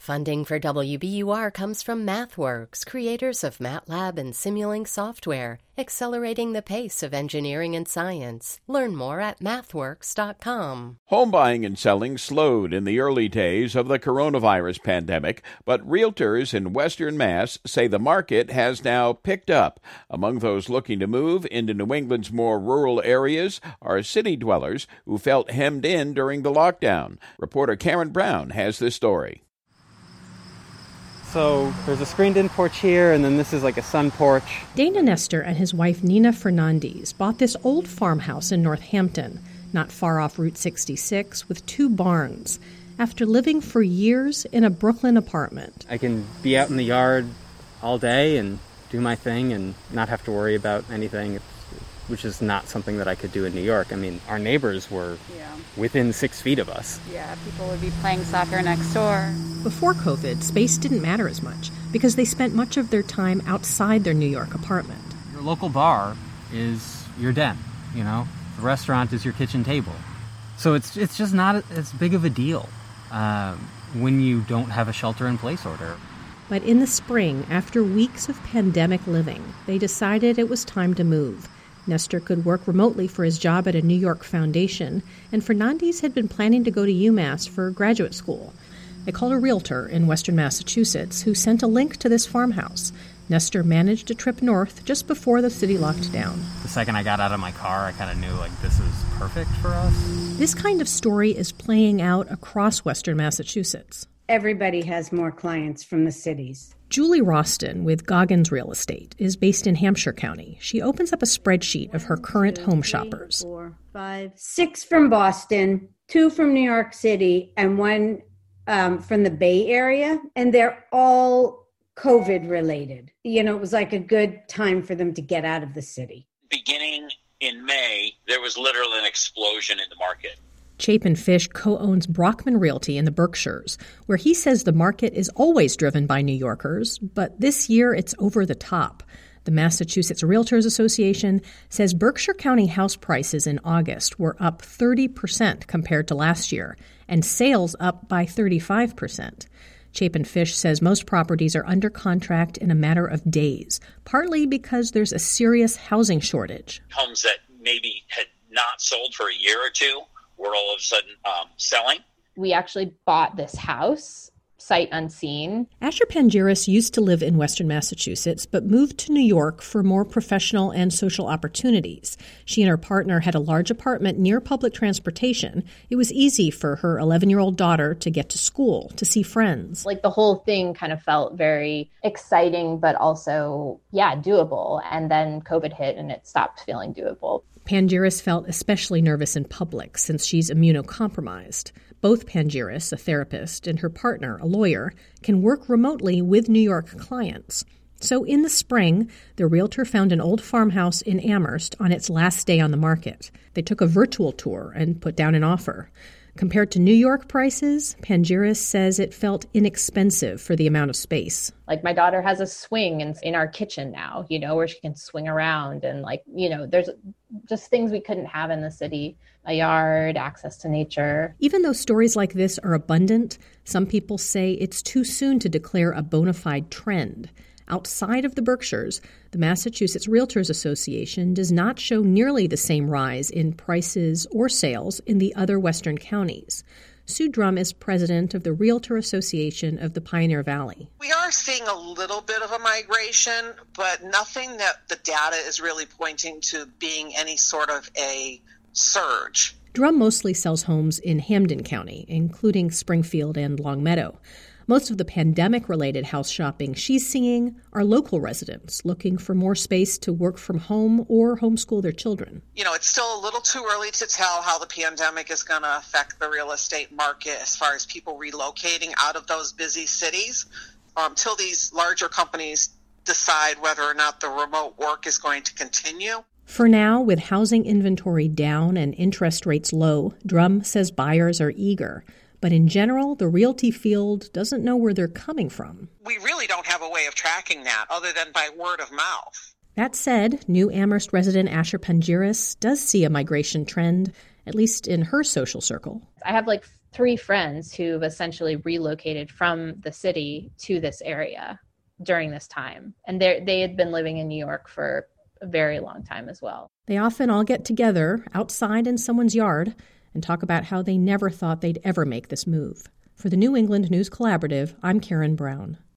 Funding for WBUR comes from MathWorks, creators of MATLAB and Simulink software, accelerating the pace of engineering and science. Learn more at mathworks.com. Home buying and selling slowed in the early days of the coronavirus pandemic, but realtors in Western Mass say the market has now picked up. Among those looking to move into New England's more rural areas are city dwellers who felt hemmed in during the lockdown. Reporter Karen Brown has this story. So there's a screened-in porch here, and then this is like a sun porch. Dana Nestor and his wife Nina Fernandez bought this old farmhouse in Northampton, not far off Route 66, with 2 barns, after living for years in a Brooklyn apartment. I can be out in the yard all day and do my thing and not have to worry about anything, which is not something that I could do in New York. I mean, our neighbors were within 6 feet of us. Yeah, people would be playing soccer next door. Before COVID, space didn't matter as much because they spent much of their time outside their New York apartment. Your local bar is your den, you know? The restaurant is your kitchen table. So it's just not as big of a deal when you don't have a shelter-in-place order. But in the spring, after weeks of pandemic living, they decided it was time to move. Nestor could work remotely for his job at a New York foundation, and Fernandez had been planning to go to UMass for graduate school. They called a realtor in Western Massachusetts who sent a link to this farmhouse. Nestor managed a trip north just before the city locked down. The second I got out of my car, I kind of knew, this is perfect for us. This kind of story is playing out across Western Massachusetts. Everybody has more clients from the cities. Julie Roston with Goggins Real Estate is based in Hampshire County. She opens up a spreadsheet of her current home shoppers. 4, 5, 6 from Boston, 2 from New York City, and 1 from the Bay Area. And they're all COVID related. You know, it was like a good time for them to get out of the city. Beginning in May, there was literally an explosion in the market. Chapin Fish co-owns Brockman Realty in the Berkshires, where he says the market is always driven by New Yorkers, but this year it's over the top. The Massachusetts Realtors Association says Berkshire County house prices in August were up 30% compared to last year, and sales up by 35%. Chapin Fish says most properties are under contract in a matter of days, partly because there's a serious housing shortage. Homes that maybe had not sold for a year or two were all of a sudden selling. We actually bought this house, sight unseen. Asher Pangiris used to live in Western Massachusetts, but moved to New York for more professional and social opportunities. She and her partner had a large apartment near public transportation. It was easy for her 11-year-old daughter to get to school, to see friends. The whole thing kind of felt very exciting, but also, doable. And then COVID hit and it stopped feeling doable. Pangiris felt especially nervous in public since she's immunocompromised. Both Pangiris, a therapist, and her partner, a lawyer, can work remotely with New York clients. So in the spring, the realtor found an old farmhouse in Amherst on its last day on the market. They took a virtual tour and put down an offer. Compared to New York prices, Pangiris says it felt inexpensive for the amount of space. My daughter has a swing in our kitchen now, where she can swing around. And there's just things we couldn't have in the city. A yard, access to nature. Even though stories like this are abundant, some people say it's too soon to declare a bona fide trend. Outside of the Berkshires, the Massachusetts Realtors Association does not show nearly the same rise in prices or sales in the other western counties. Sue Drum is president of the Realtor Association of the Pioneer Valley. We are seeing a little bit of a migration, but nothing that the data is really pointing to being any sort of a surge. Drum mostly sells homes in Hampden County, including Springfield and Longmeadow. Most of the pandemic-related house shopping she's seeing are local residents looking for more space to work from home or homeschool their children. It's still a little too early to tell how the pandemic is going to affect the real estate market as far as people relocating out of those busy cities until these larger companies decide whether or not the remote work is going to continue. For now, with housing inventory down and interest rates low, Drum says buyers are eager. But in general, the realty field doesn't know where they're coming from. We really don't have a way of tracking that other than by word of mouth. That said, new Amherst resident Asher Pangiris does see a migration trend, at least in her social circle. I have 3 friends who've essentially relocated from the city to this area during this time. And they had been living in New York for a very long time as well. They often all get together outside in someone's yard and talk about how they never thought they'd ever make this move. For the New England News Collaborative, I'm Karen Brown.